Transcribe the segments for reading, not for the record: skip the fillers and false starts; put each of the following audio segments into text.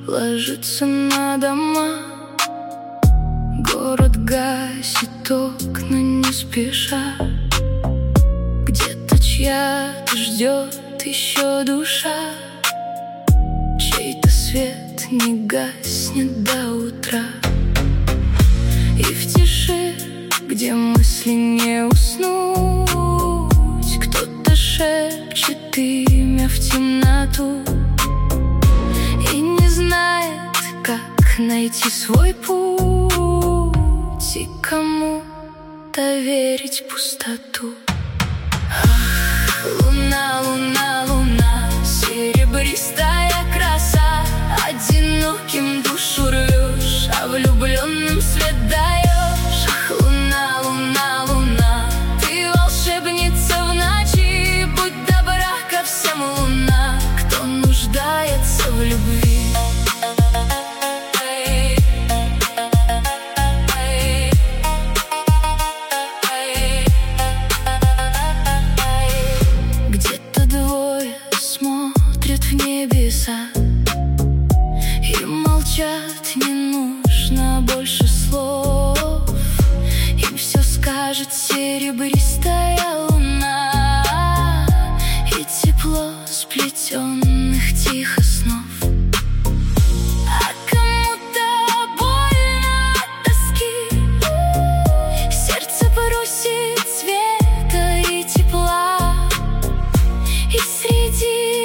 ложится на дома. Город гасит окна не спеша. Где-то чья-то ждет еще душа. Чей-то свет не гаснет до утра. И в тиши, где мысли не уснуть, кто-то шепчет имя в темноту и не знает, как найти свой путь и кому-то верить в пустоту. Ах, луна, луна, луна, серебристая краса, одиноким душу рвешь, а влюбленным свет даешь. Ах, луна, луна, луна, ты волшебница в ночи, будь добра ко всем, луна, кто нуждается в любви. В небеса и молчат, не нужно больше слов. Им все скажет серебристая луна и тепло сплетенных тихо снов. А кому-то больно от тоски, сердце просит света и тепла, и среди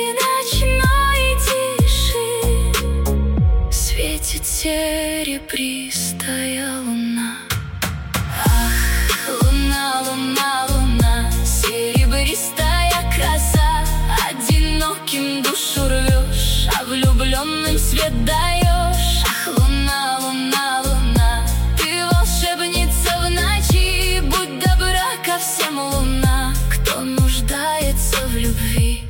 серебристая луна. Ах, луна, луна, луна, серебристая краса, одиноким душу рвешь, а влюбленным свет даешь. Ах, луна, луна, луна, ты волшебница в ночи, будь добра ко всем, луна, кто нуждается в любви.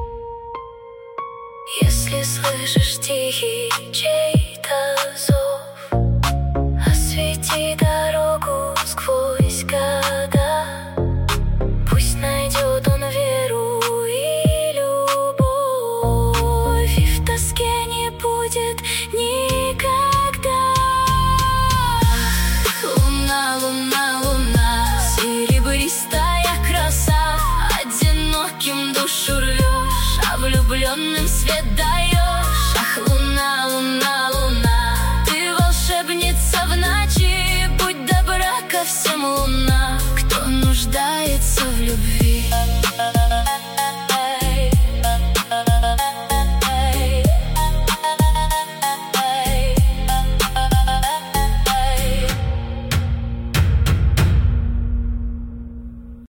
Если слышишь тихий чей-то зов, освети дорогу сквозь года. Пусть найдет он веру и любовь, и в тоске не будет никогда. Луна, луна, луна, серебристая краса, одиноким душу рвешь, а влюбленным свет даешь. Ах, луна, луна, луна, ты волшебница в ночи, будь добра ко всем, луна, кто нуждается в любви.